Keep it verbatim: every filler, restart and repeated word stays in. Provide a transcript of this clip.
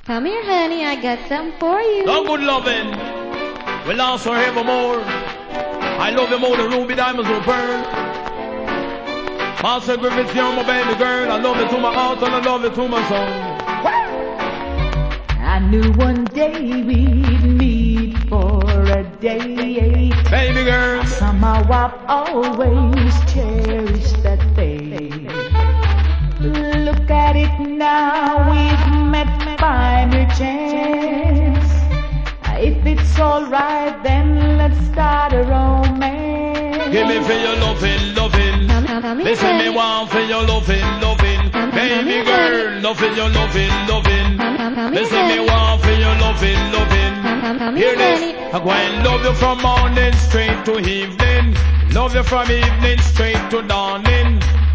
Come here, honey, I got some for you. No good loving will last forevermore. I love you more than ruby diamonds will pearl. Master Griffiths, you're my baby girl. I love you to my heart and I love you to my soul. I knew one day we'd meet for a day. Baby girl, somehow I've always cherished that day. Look at it now, we've met by mere chance. If it's alright, then let's start a romance. give me for your loving, loving. Come, come, come here, Listen me honey. want for your loving, loving. Come, come, come Baby here, girl, honey. love for your loving, loving. Come, come, come here, Listen me honey. want for your loving, loving. Come, come, come Hear here, this, honey. I go and love you from morning straight to evening. Love you from evening straight to dawning.